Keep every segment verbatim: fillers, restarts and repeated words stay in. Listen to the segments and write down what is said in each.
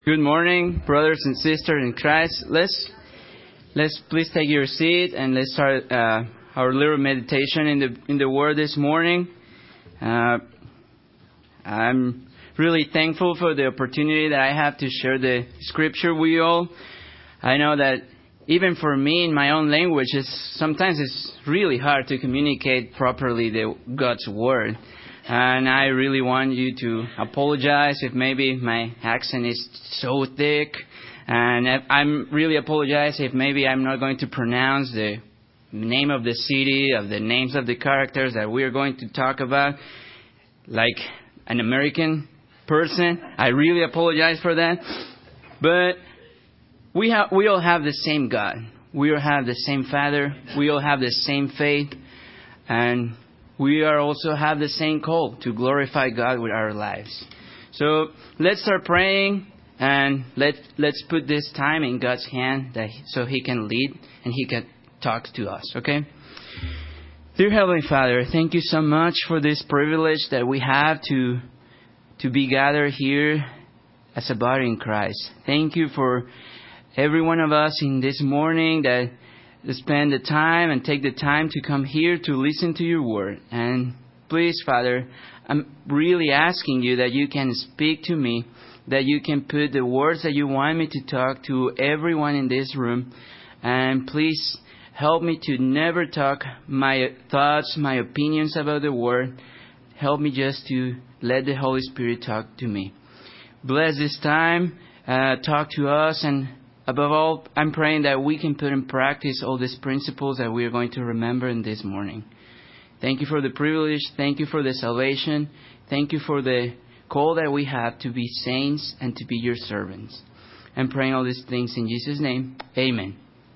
Good morning, brothers and sisters in Christ. Let's let's please take your seat and let's start uh, our little meditation in the in the Word this morning. Uh, I'm really thankful for the opportunity that I have to share the Scripture with you all. I know that even for me in my own language, it's, sometimes it's really hard to communicate properly the God's Word. And I really want you to apologize if maybe my accent is so thick. And I'm really apologize if maybe I'm not going to pronounce the name of the city, of the names of the characters that we are going to talk about like an American person. I really apologize for that. But we have, we all have the same God. We all have the same Father. We all have the same faith. And we are also have the same call to glorify God with our lives. So let's start praying and let let's put this time in God's hand that so He can lead and He can talk to us. Okay. Dear Heavenly Father, thank you so much for this privilege that we have to to be gathered here as a body in Christ. Thank you for every one of us in this morning that to spend the time and take the time to come here to listen to your word. And please, Father, I'm really asking you that you can speak to me, that you can put the words that you want me to talk to everyone in this room. And please help me to never talk my thoughts, my opinions about the word. Help me just to let the Holy Spirit talk to me. Bless this time, uh, talk to us, and above all, I'm praying that we can put in practice all these principles that we are going to remember in this morning. Thank you for the privilege. Thank you for the salvation. Thank you for the call that we have to be saints and to be your servants. I'm praying all these things in Jesus' name. Amen.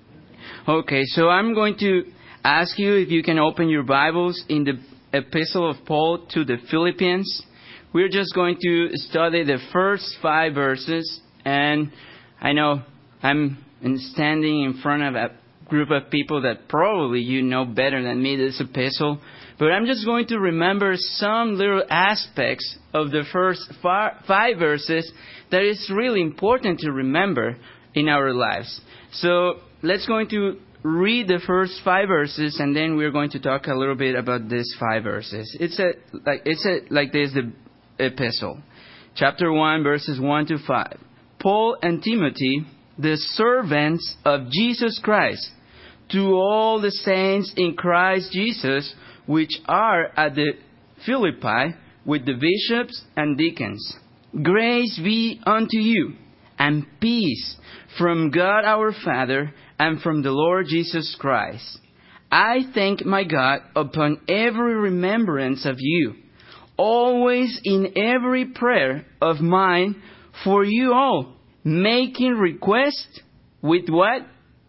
Okay, so I'm going to ask you if you can open your Bibles in the Epistle of Paul to the Philippians. We're just going to study the first five verses. And I know I'm standing in front of a group of people that probably you know better than me this epistle. But I'm just going to remember some little aspects of the first five verses that is really important to remember in our lives. So let's going to read the first five verses, and then we're going to talk a little bit about these five verses. It's a like it's a like this the epistle, chapter one, verses one to five. Paul and Timothy, the servants of Jesus Christ, to all the saints in Christ Jesus, which are at the Philippi, with the bishops and deacons. Grace be unto you, and peace from God our Father, and from the Lord Jesus Christ. I thank my God upon every remembrance of you, always in every prayer of mine for you all, making request with what?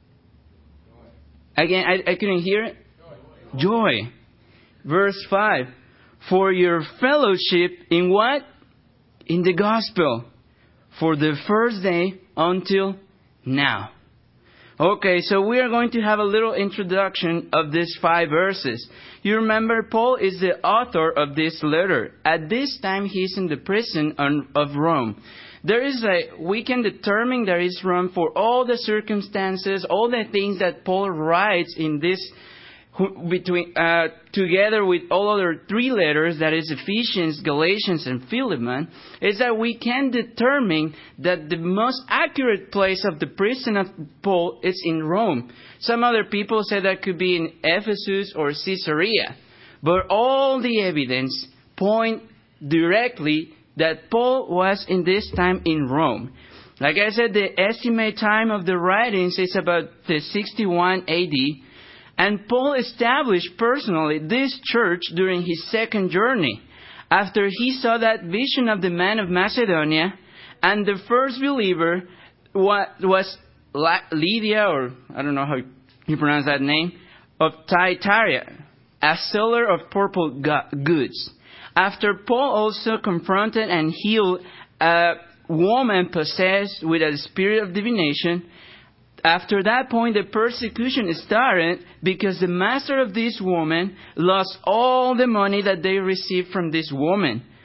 Again, I, I couldn't hear it. Joy. Joy. Verse five. For your fellowship in what? In the gospel. For the first day until now. Okay, so we are going to have a little introduction of these five verses. You remember, Paul is the author of this letter. At this time, he's in the prison of Rome. There is a, we can determine there is room for all the circumstances, all the things that Paul writes in this, between, uh, together with all other three letters, that is Ephesians, Galatians, and Philemon, is that we can determine that the most accurate place of the prison of Paul is in Rome. Some other people say that could be in Ephesus or Caesarea. But all the evidence point directly that Paul was in this time in Rome. Like I said, the estimate time of the writings is about the sixty-one A D. And Paul established personally this church during his second journey, after he saw that vision of the man of Macedonia, and the first believer was Lydia, or I don't know how you pronounce that name, of Thyatira, a seller of purple goods. After Paul also confronted and healed a woman possessed with a spirit of divination, after that point the persecution started because the master of this woman lost all the money that they received from this woman.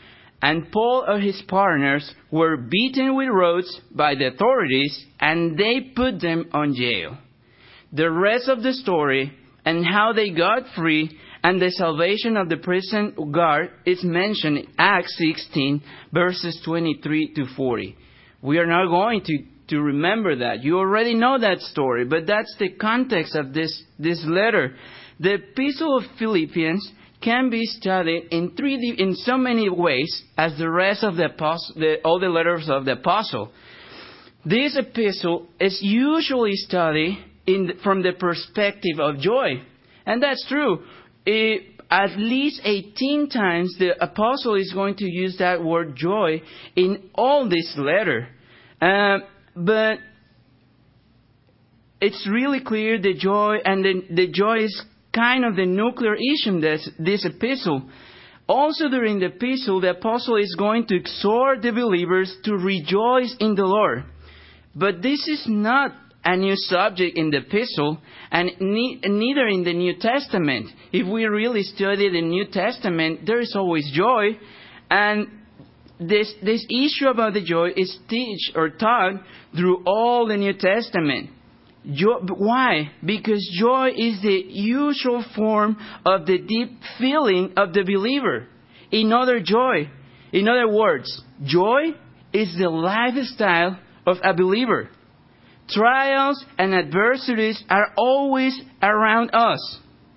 and Paul and his partners were beaten with rods by the authorities, and they put them on jail. The rest of the story and how they got free and the salvation of the prison guard is mentioned in Acts sixteen, verses twenty-three to forty. We are not going to, to remember that. You already know that story, but that's the context of this, this letter. The Epistle of Philippians can be studied in three in so many ways as the rest of the, apostle, the all the letters of the apostle. This epistle is usually studied in from the perspective of joy, and that's true. It, at least eighteen times the apostle is going to use that word joy in all this letter, uh, but it's really clear the joy and the, the joy is kind of the nuclear issue in this, this epistle. Also during the epistle, the apostle is going to exhort the believers to rejoice in the Lord. But this is not a new subject in the epistle, and ne- neither in the New Testament. If we really study the New Testament, there is always joy, and this this issue about the joy is teach or taught through all the New Testament. Joy, why? Because joy is the usual form of the deep feeling of the believer. In other joy, in other words, joy is the lifestyle of a believer. Trials and adversities are always around us.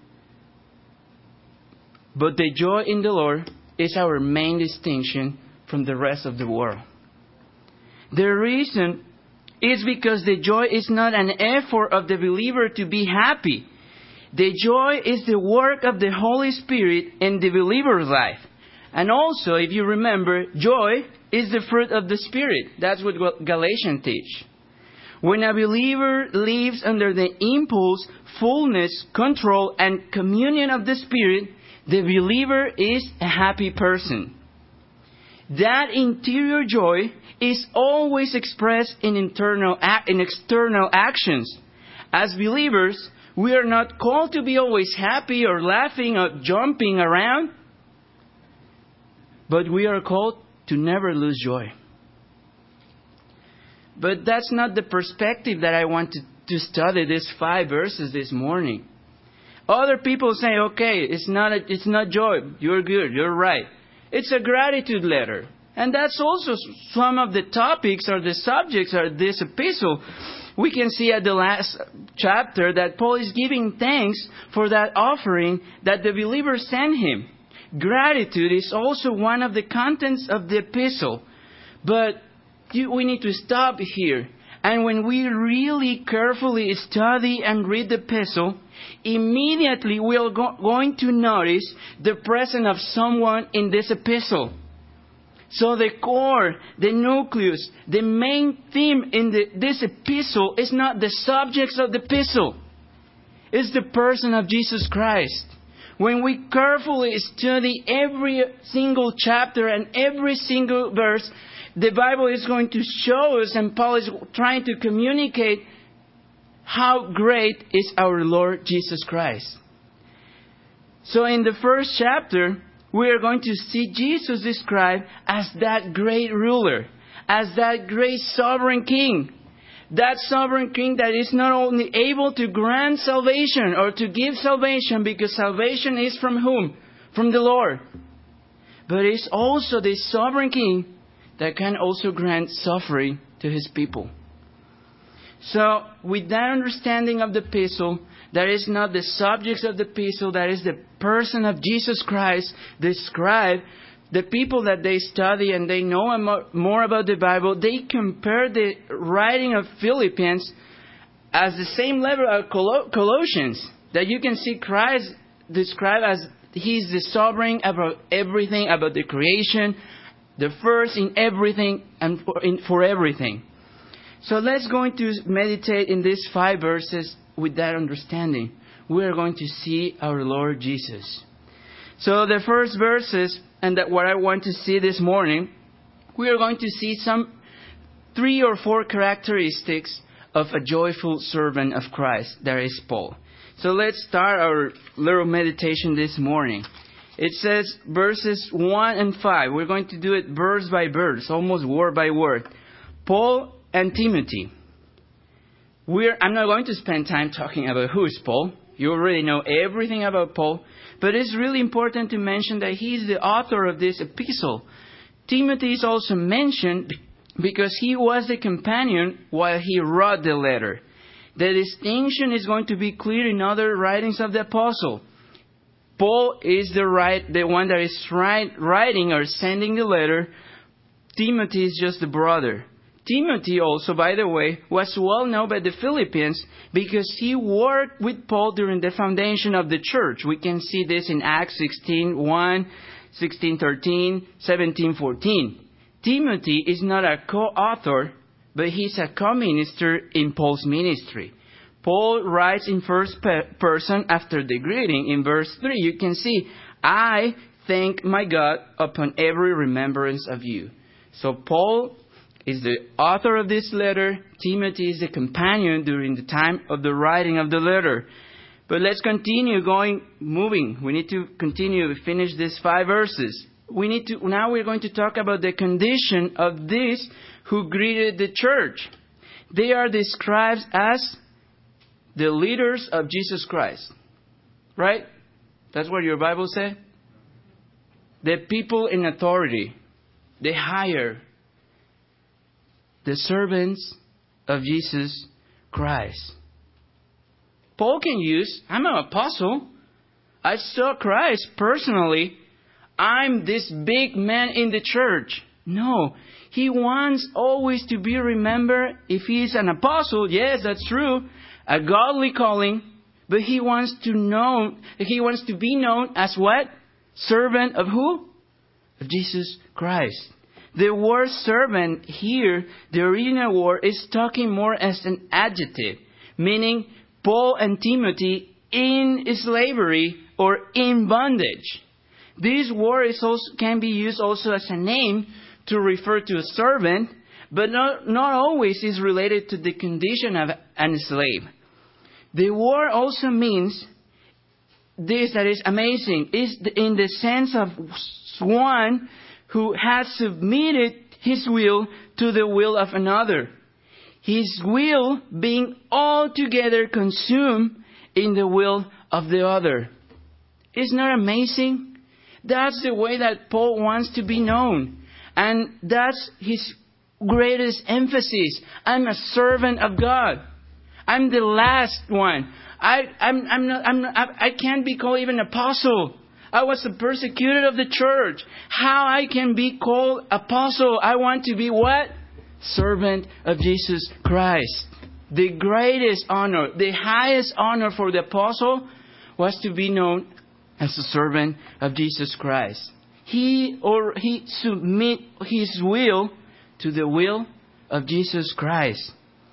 But the joy in the Lord is our main distinction from the rest of the world. The reason is because the joy is not an effort of the believer to be happy. The joy is the work of the Holy Spirit in the believer's life. And also, if you remember, joy is the fruit of the Spirit. That's what Galatians teach. When a believer lives under the impulse, fullness, control, and communion of the Spirit, the believer is a happy person. That interior joy is always expressed in internal in external actions. As believers, we are not called to be always happy or laughing or jumping around, but we are called to never lose joy. But that's not the perspective that I want to, to study these five verses this morning. Other people say, okay, it's not a, it's not joy. You're good. You're right. It's a gratitude letter. And that's also some of the topics or the subjects of this epistle. We can see at the last chapter that Paul is giving thanks for that offering that the believers sent him. Gratitude is also one of the contents of the epistle. But we need to stop here. And when we really carefully study and read the epistle, immediately we are go- going to notice the presence of someone in this epistle. So the core, the nucleus, the main theme in the, this epistle is not the subjects of the epistle. It's the person of Jesus Christ. When we carefully study every single chapter and every single verse, the Bible is going to show us, and Paul is trying to communicate how great is our Lord Jesus Christ. So in the first chapter, we are going to see Jesus described as that great ruler, as that great sovereign king. That sovereign king that is not only able to grant salvation or to give salvation, because salvation is from whom? From the Lord. But is also the sovereign king that can also grant suffering to his people. So, with that understanding of the epistle, that is not the subjects of the epistle, that is the person of Jesus Christ described. The people that they study and they know more about the Bible, they compare the writing of Philippians as the same level of Colossians. That you can see Christ described as He's the sovereign about everything, about the creation, the first in everything and for, in, for everything. So let's go into meditate in these five verses with that understanding. We are going to see our Lord Jesus. So the first verses, and that what I want to see this morning, we are going to see some three or four characteristics of a joyful servant of Christ. There is Paul. So let's start our little meditation this morning. It says verses one and five. We're going to do it verse by verse, almost word by word. Paul and Timothy. We're, I'm not going to spend time talking about who is Paul. You already know everything about Paul. But it's really important to mention that he's the author of this epistle. Timothy is also mentioned because he was the companion while he wrote the letter. The distinction is going to be clear in other writings of the apostle. Paul is the right, the one that is write, writing or sending the letter. Timothy is just the brother. Timothy also, by the way, was well known by the Philippians because he worked with Paul during the foundation of the church. We can see this in Acts sixteen one, sixteen thirteen, seventeen fourteen. Timothy is not a co-author, but he's a co-minister in Paul's ministry. Paul writes in first person after the greeting. In verse three, you can see, I thank my God upon every remembrance of you. So Paul is the author of this letter. Timothy is the companion during the time of the writing of the letter. But let's continue going, moving. We need to continue to finish these five verses. We need to, now we're going to talk about the condition of these who greeted the church. They are described as the leaders of Jesus Christ. Right? That's what your Bible said? The people in authority. The higher. The servants of Jesus Christ. Paul can use, I'm an apostle. I saw Christ personally. I'm this big man in the church. No. He wants always to be remembered. If he's an apostle, yes, that's true. A godly calling. But he wants to know, he wants to be known as what? Servant of who? Of Jesus Christ. The word servant here, the original word, is talking more as an adjective. Meaning Paul and Timothy in slavery or in bondage. This word is also, can be used also as a name to refer to a servant, but not, not always is related to the condition of an slave. The word also means this that is amazing, is in the sense of one who has submitted his will to the will of another. His will being altogether consumed in the will of the other. Isn't that amazing? That's the way that Paul wants to be known. And that's his greatest emphasis. I'm a servant of God. I'm the last one. I, I'm, I'm not, I'm not, I can't be called even apostle. I was a persecutor of the church. How I can be called apostle? I want to be what? Servant of Jesus Christ. The greatest honor, the highest honor for the apostle was to be known as a servant of Jesus Christ. He or he submit his will to the will of Jesus Christ.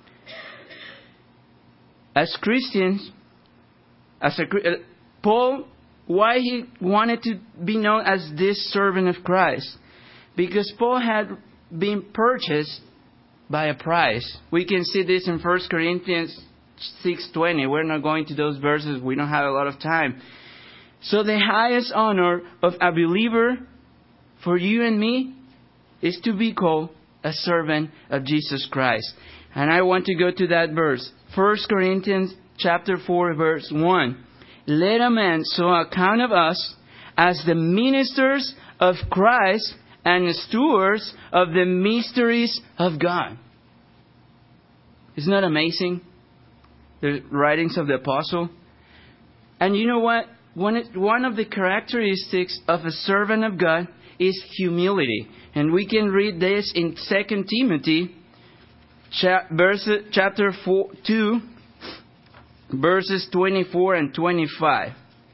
As Christians, as a Paul, why he wanted to be known as this servant of Christ? Because Paul had been purchased by a price. We can see this in First Corinthians six twenty. We're not going to those verses. We don't have a lot of time. So the highest honor of a believer for you and me is to be called a servant of Jesus Christ. And I want to go to that verse. First Corinthians chapter four verse one. Let a man so account of us as the ministers of Christ and stewards of the mysteries of God. Isn't that amazing? The writings of the apostle. And you know what? One, one of the characteristics of a servant of God is humility. And we can read this in Second Timothy chapter four, two, verses twenty-four and twenty-five.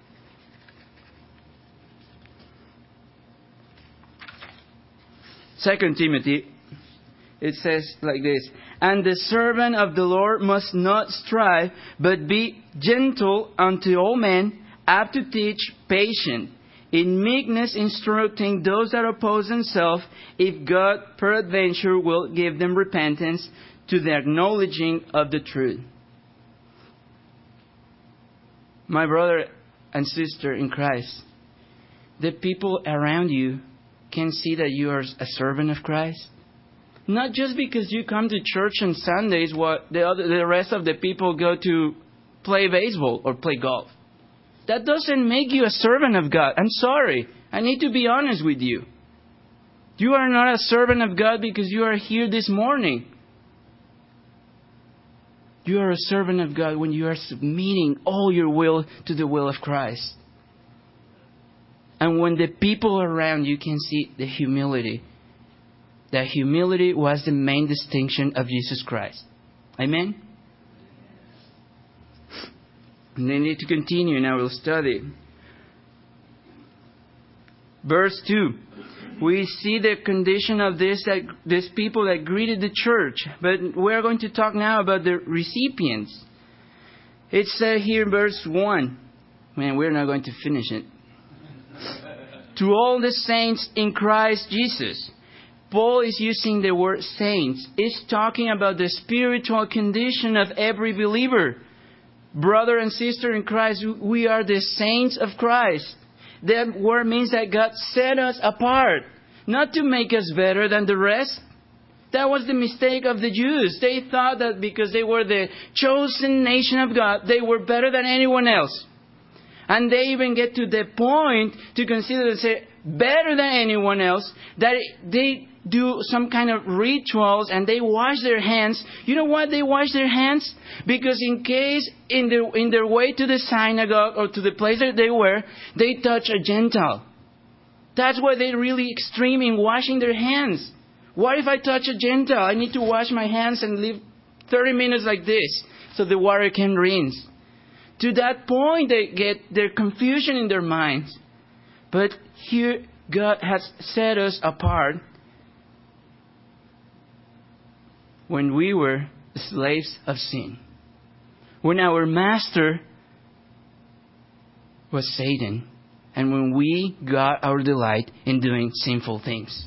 Second Timothy, it says like this. And the servant of the Lord must not strive, but be gentle unto all men, apt to teach, patient, in meekness instructing those that oppose themselves, if God peradventure will give them repentance to the acknowledging of the truth. My brother and sister in Christ, the people around you can see that you are a servant of Christ? Not just because you come to church on Sundays, what the other, the rest of the people go to play baseball or play golf. That doesn't make you a servant of God. I'm sorry. I need to be honest with you. You are not a servant of God because you are here this morning. You are a servant of God when you are submitting all your will to the will of Christ. And when the people around you can see the humility. That humility was the main distinction of Jesus Christ. Amen? And then need to continue. Now we'll study. Verse two. We see the condition of this that these people that greeted the church. But we're going to talk now about the recipients. It said here in verse one. Man, we're not going to finish it. To all the saints in Christ Jesus. Paul is using the word saints. It's talking about the spiritual condition of every believer. Brother and sister in Christ, we are the saints of Christ. That word means that God set us apart. Not to make us better than the rest. That was the mistake of the Jews. They thought that because they were the chosen nation of God, they were better than anyone else. And they even get to the point to consider themselves better than anyone else, that they do some kind of rituals and they wash their hands. You know why they wash their hands? Because in case in their, in their way to the synagogue or to the place that they were, they touch a Gentile. That's why they're really extreme in washing their hands. What if I touch a Gentile? I need to wash my hands and live thirty minutes like this so the water can rinse. To that point, they get their confusion in their minds. But here, God has set us apart when we were slaves of sin. When our master was Satan. And when we got our delight in doing sinful things.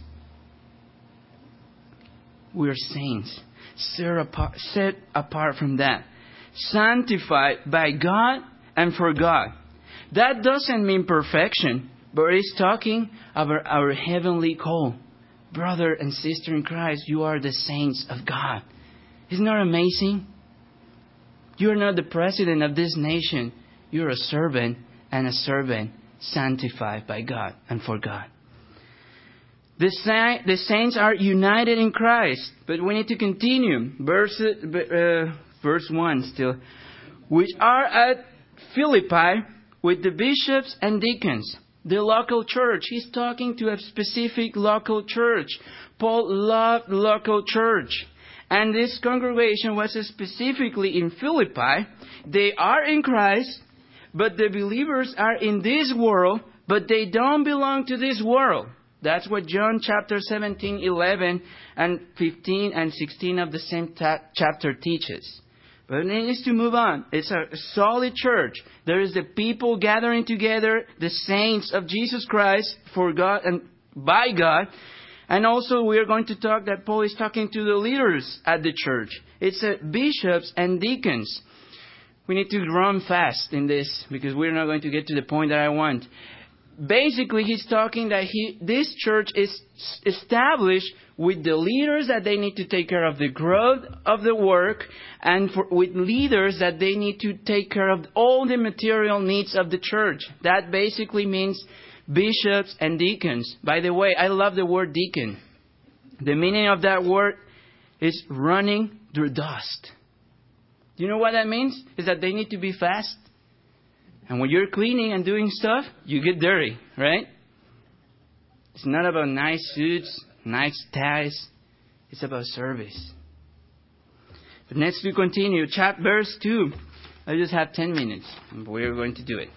We're saints. Set apart, set apart from that. Sanctified by God and for God. That doesn't mean perfection. But it's talking about our heavenly call. Brother and sister in Christ, you are the saints of God. Isn't that amazing? You're not the president of this nation. You're a servant, and a servant sanctified by God and for God. The, sa- the saints are united in Christ. But we need to continue. Verse, uh, verse one still. Which are at Philippi with the bishops and deacons. The local church. He's talking to a specific local church. Paul loved local church. And this congregation was specifically in Philippi. They are in Christ, but the believers are in this world, but they don't belong to this world. That's what John chapter seventeen, eleven, and fifteen and sixteen of the same ta- chapter teaches. But it needs to move on. It's a solid church. There is the people gathering together, the saints of Jesus Christ for God and by God. And also we are going to talk that Paul is talking to the leaders at the church. It's a bishops and deacons. We need to run fast in this because we're not going to get to the point that I want. Basically, he's talking that he, this church is established with the leaders that they need to take care of the growth of the work, and for, with leaders that they need to take care of all the material needs of the church. That basically means bishops and deacons. By the way, I love the word deacon. The meaning of that word is running through dust. Do you know what that means? Is that they need to be fast. And when you're cleaning and doing stuff, you get dirty, right? It's not about nice suits, nice ties. It's about service. But next we continue. Chap verse two. I just have ten minutes. We're going to do it.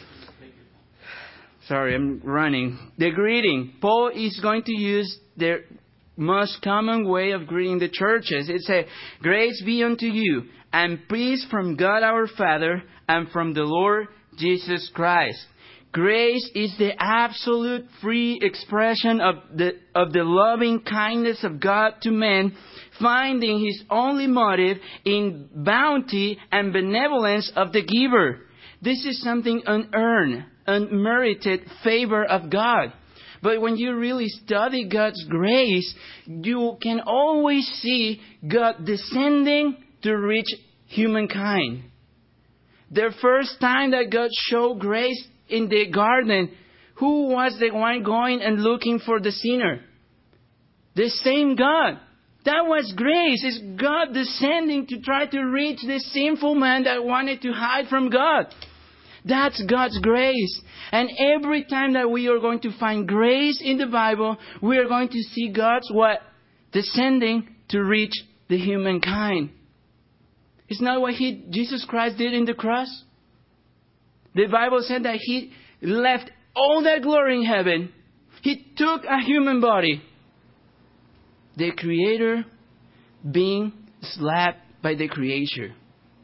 Sorry, I'm running. The greeting. Paul is going to use the most common way of greeting the churches. It's a grace be unto you and peace from God our Father and from the Lord Jesus Christ. Grace is the absolute free expression of the of the loving kindness of God to men, finding His only motive in bounty and benevolence of the giver. This is something unearned. unmerited favor of God. But when you really study God's grace, you can always see God descending to reach humankind. The first time that God showed grace in the garden, who was the one going and looking for the sinner? The same God. That was grace. It's God descending to try to reach this sinful man that wanted to hide from God. That's God's grace. And every time that we are going to find grace in the Bible, we are going to see God's what? Descending to reach the humankind. It's not what he, Jesus Christ did in the cross. The Bible said that He left all that glory in heaven. He took a human body. The Creator being slapped by the Creator.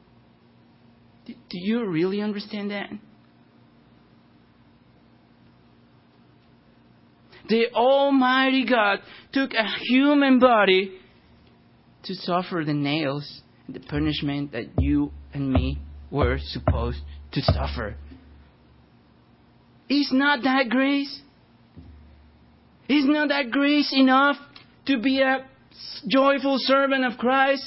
Do you really understand that? The Almighty God took a human body to suffer the nails and the punishment that you and me were supposed to suffer. Is not that grace? Is not that grace enough to be a joyful servant of Christ?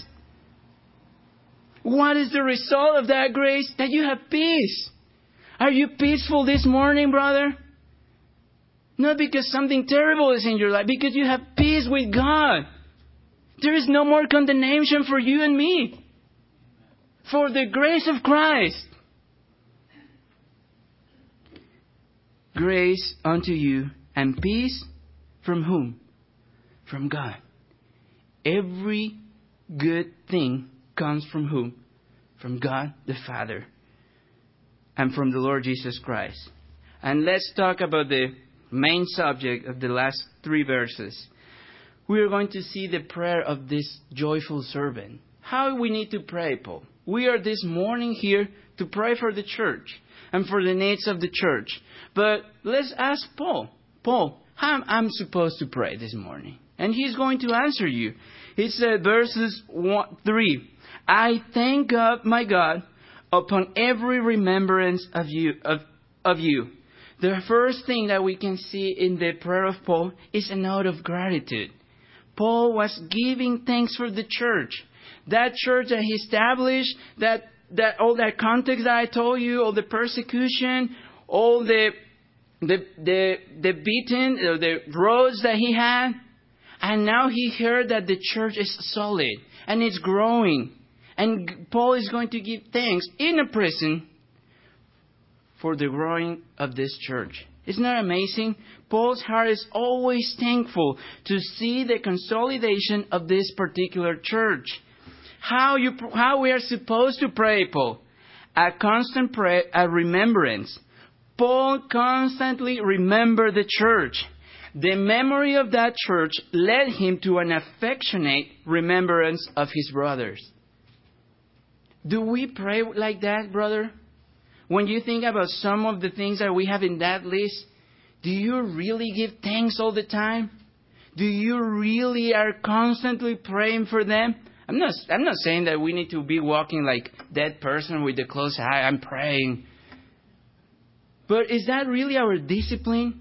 What is the result of that grace? That you have peace. Are you peaceful this morning, brother? Not because something terrible is in your life, because you have peace with God. There is no more condemnation for you and me. For the grace of Christ. Grace unto you and peace from whom? From God. Every good thing comes from whom? From God the Father. And from the Lord Jesus Christ. And let's talk about the main subject of the last three verses. We are going to see the prayer of this joyful servant. How we need to pray, Paul. We are this morning here to pray for the church and for the needs of the church. But let's ask Paul. Paul, how I'm supposed to pray this morning? And he's going to answer you. He said, verses one, three. I thank God, my God, upon every remembrance of you, of, of you. The first thing that we can see in the prayer of Paul is a note of gratitude. Paul was giving thanks for the church. That church that he established, that, that all that context that I told you, all the persecution, all the the the, the beating, the roads that he had. And now he heard that the church is solid and it's growing. And Paul is going to give thanks in a prison for the growing of this church. Isn't that amazing? Paul's heart is always thankful to see the consolidation of this particular church. How you how we are supposed to pray, Paul? A constant prayer, a remembrance. Paul constantly remembered the church. The memory of that church led him to an affectionate remembrance of his brothers. Do we pray like that, brother? When you think about some of the things that we have in that list, do you really give thanks all the time? Do you really are constantly praying for them? I'm not I'm not saying that we need to be walking like that person with the closed eye. I'm praying. But is that really our discipline?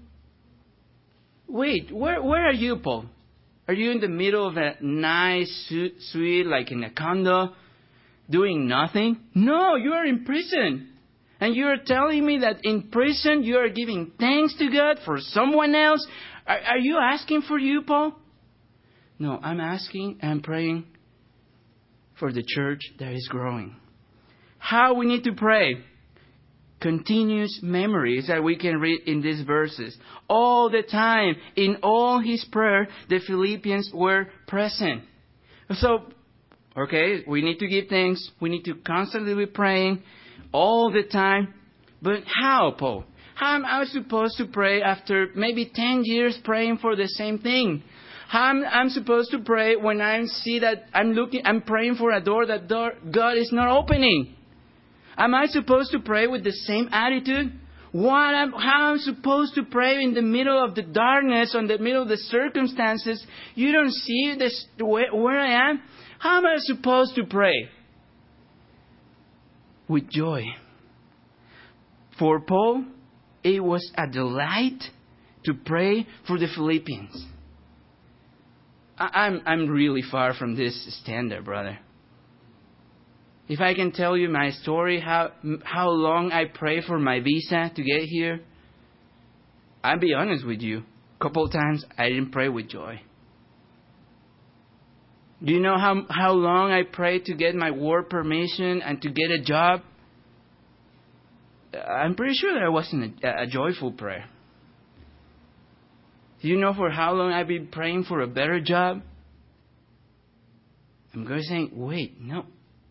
Wait, where where are you, Paul? Are you in the middle of a nice suite, like in a condo, doing nothing? No, you are in prison. And you are telling me that in prison you are giving thanks to God for someone else? Are, are you asking for you, Paul? No, I'm asking and praying for the church that is growing. How we need to pray? Continuous memories that we can read in these verses. All the time, in all his prayer, the Philippians were present. So, okay, we need to give thanks. We need to constantly be praying all the time. But how, Paul? How am I supposed to pray after maybe ten years praying for the same thing? How am I supposed to pray when I see that I'm looking, I'm praying for a door that door, God is not opening? Am I supposed to pray with the same attitude? What am, how I'm supposed to pray in the middle of the darkness, in the middle of the circumstances? You don't see this where, where I am? How am I supposed to pray? With joy. For Paul, it was a delight to pray for the Philippians. I, I'm I'm really far from this standard, brother. If I can tell you my story, how how long I prayed for my visa to get here, I'll be honest with you. A couple of times I didn't pray with joy. Do you know how how long I prayed to get my work permission and to get a job? I'm pretty sure that wasn't a, a joyful prayer. Do you know for how long I've been praying for a better job? I'm going to say, wait, no.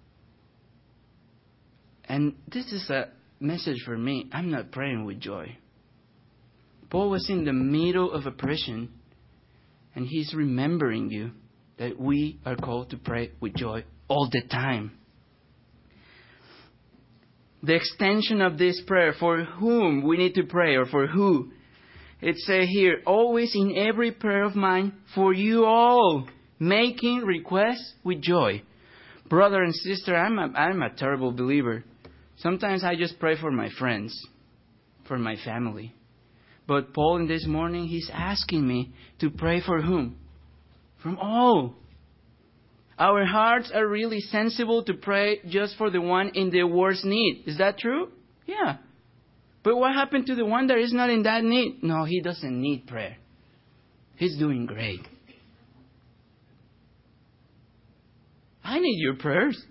And this is a message for me. I'm not praying with joy. Paul was in the middle of a prison, and he's remembering you that we are called to pray with joy all the time. The extension of this prayer, for whom we need to pray, or for who, it says here, always in every prayer of mine, for you all, making requests with joy. Brother and sister, I'm a, I'm a terrible believer. Sometimes I just pray for my friends, for my family. But Paul, in this morning, he's asking me to pray for whom? From all. Our hearts are really sensible to pray just for the one in the worst need. Is that true? Yeah. But what happened to the one that is not in that need? No, he doesn't need prayer. He's doing great. I need your prayers.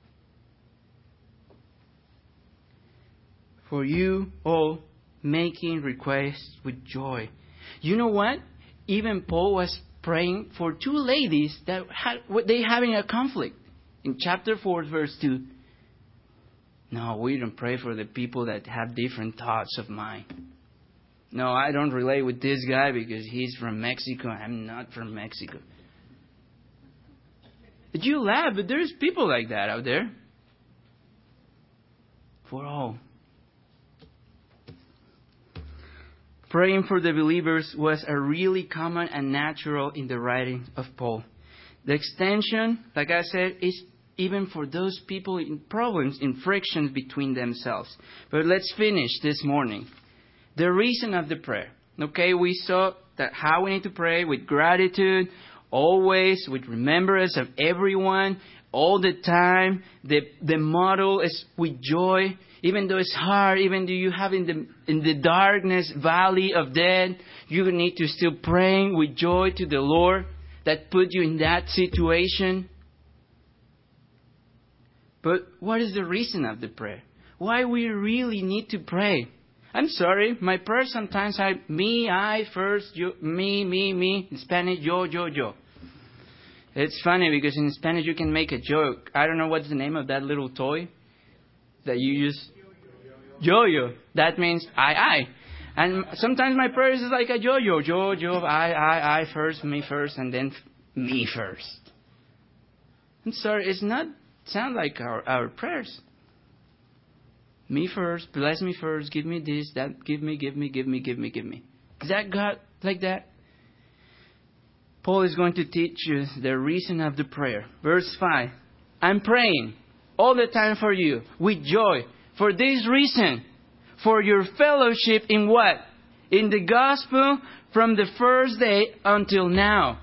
For you all, making requests with joy. You know what? Even Paul was praying for two ladies that had they having a conflict. In chapter four, verse two. No, we don't pray for the people that have different thoughts of mine. No, I don't relate with this guy because he's from Mexico. I'm not from Mexico. Did you laugh? But there's people like that out there. For all. Praying for the believers was a really common and natural in the writing of Paul. The extension, like I said, is even for those people in problems, in frictions between themselves. But let's finish this morning. The reason of the prayer. Okay, we saw that how we need to pray with gratitude, always, with remembrance of everyone, all the time. The the model is with joy. Even though it's hard, even though you have in the in the darkness valley of death, you need to still praying with joy to the Lord that put you in that situation. But what is the reason of the prayer? Why we really need to pray? I'm sorry, my prayers sometimes have me, I first, you, me, me, me. In Spanish, yo, yo, yo. It's funny because in Spanish you can make a joke. I don't know what's the name of that little toy that you use. Yo-yo. That means I, I. And sometimes my prayers is like a yo-yo. Yo, yo, I, I, I first, me first, and then me first. I'm sorry, it's not sound like our, our prayers. Me first, bless me first, give me this, that, give me, give me, give me, give me, give me. Is that God like that? Paul is going to teach you the reason of the prayer. Verse five. I'm praying all the time for you with joy. For this reason. For your fellowship in what? In the gospel from the first day until now.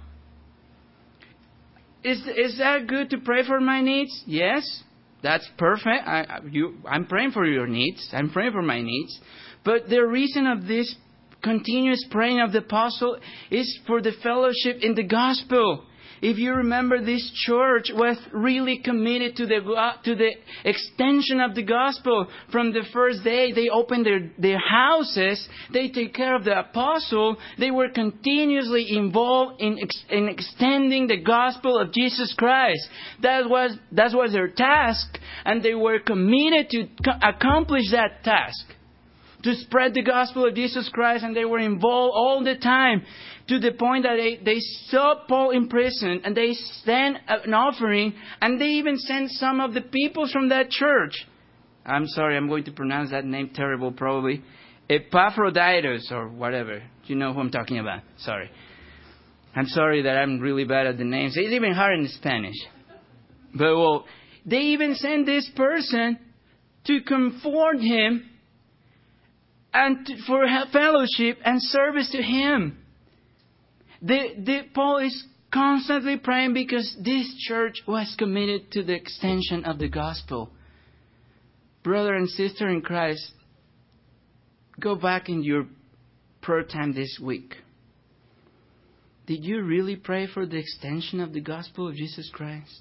Is is that good to pray for my needs? Yes. That's perfect. I, you, I'm praying for your needs. I'm praying for my needs. But the reason of this continuous praying of the apostle is for the fellowship in the gospel. If you remember, this church was really committed to the to the extension of the gospel. From the first day, they opened their, their houses. They take care of the apostle. They were continuously involved in, in extending the gospel of Jesus Christ. That was, that was their task. And they were committed to accomplish that task. To spread the gospel of Jesus Christ. And they were involved all the time. To the point that they, they saw Paul in prison and they sent an offering and they even sent some of the people from that church. I'm sorry, I'm going to pronounce that name terrible probably. Epaphroditus or whatever. You know who I'm talking about. Sorry. I'm sorry that I'm really bad at the names. It's even hard in Spanish. But well, they even sent this person to comfort him and to, for fellowship and service to Him. The, the, Paul is constantly praying because this church was committed to the extension of the gospel. Brother and sister in Christ, go back in your prayer time this week. Did you really pray for the extension of the gospel of Jesus Christ?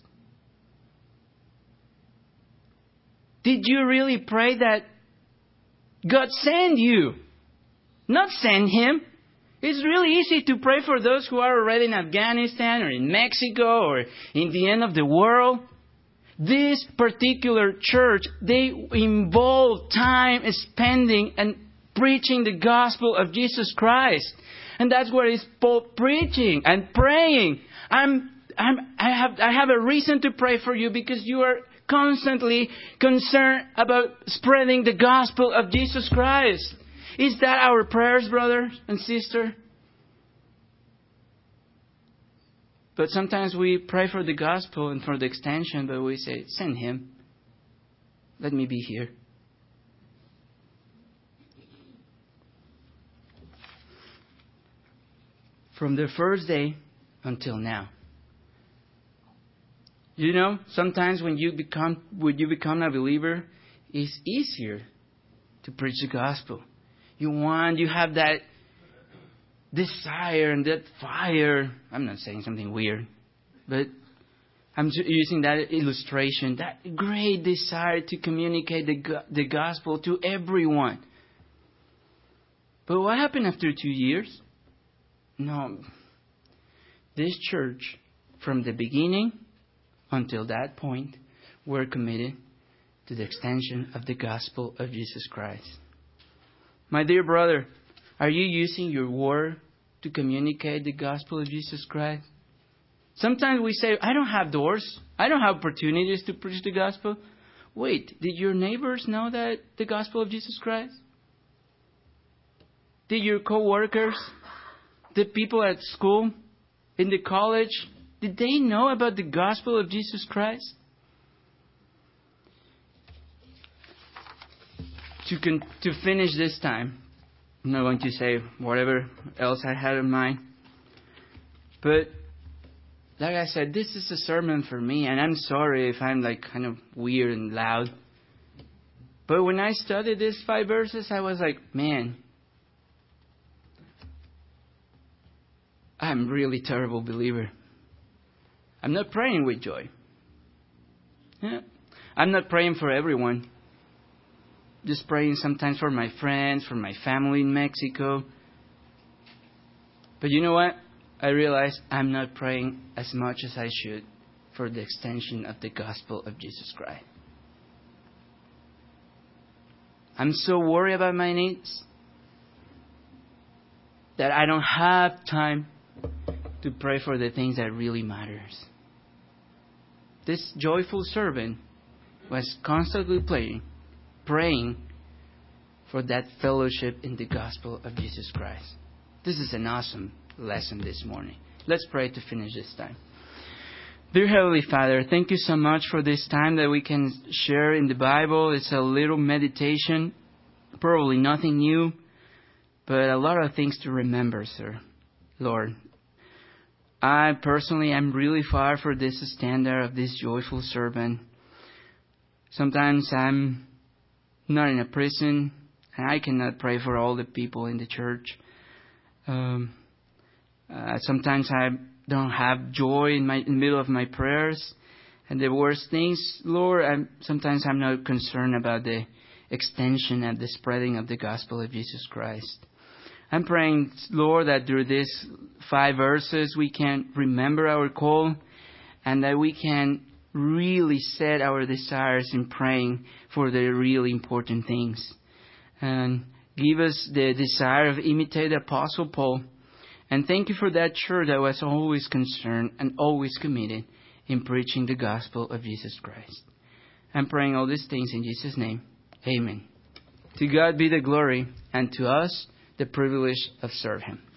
Did you really pray that God send you, not send Him? It's really easy to pray for those who are already in Afghanistan or in Mexico or in the end of the world. This particular church, they involve time spending and preaching the gospel of Jesus Christ. And that's where it's Paul preaching and praying. I'm, I'm, I have, I have a reason to pray for you because you are constantly concerned about spreading the gospel of Jesus Christ. Is that our prayers, brother and sister? But sometimes we pray for the gospel and for the extension, but we say, send Him. Let me be here. From the first day until now. You know, sometimes when you become when you become a believer, it's easier to preach the gospel. You want, you have that desire and that fire. I'm not saying something weird, but I'm using that illustration. That great desire to communicate the the gospel to everyone. But what happened after two years? No. This church, from the beginning until that point, were committed to the extension of the gospel of Jesus Christ. My dear brother, are you using your word to communicate the gospel of Jesus Christ? Sometimes we say, I don't have doors. I don't have opportunities to preach the gospel. Wait, did your neighbors know that the gospel of Jesus Christ? Did your co-workers, the people at school, in the college, did they know about the gospel of Jesus Christ? To con- to finish this time, I'm not going to say whatever else I had in mind. But like I said, this is a sermon for me, and I'm sorry if I'm like kind of weird and loud. But when I studied these five verses, I was like, man, I'm really terrible believer. I'm not praying with joy. Yeah. I'm not praying for everyone. Just praying sometimes for my friends, for my family in Mexico. But you know what? I realize I'm not praying as much as I should for the extension of the gospel of Jesus Christ. I'm so worried about my needs that I don't have time to pray for the things that really matters. This joyful servant was constantly praying, praying for that fellowship in the gospel of Jesus Christ. This is an awesome lesson this morning. Let's pray to finish this time. Dear Heavenly Father, thank you so much for this time that we can share in the Bible. It's a little meditation, probably nothing new, but a lot of things to remember, sir. Lord, I personally am really far for this standard of this joyful servant. Sometimes I'm not in a prison, and I cannot pray for all the people in the church. Um, uh, sometimes I don't have joy in my in the middle of my prayers, and the worst things, Lord, I'm, sometimes I'm not concerned about the extension and the spreading of the gospel of Jesus Christ. I'm praying, Lord, that through these five verses we can remember our call and that we can really set our desires in praying for the really important things. And give us the desire of imitate the Apostle Paul. And thank you for that church that was always concerned and always committed in preaching the gospel of Jesus Christ. I'm praying all these things in Jesus' name. Amen. To God be the glory, and to us the privilege of serving Him.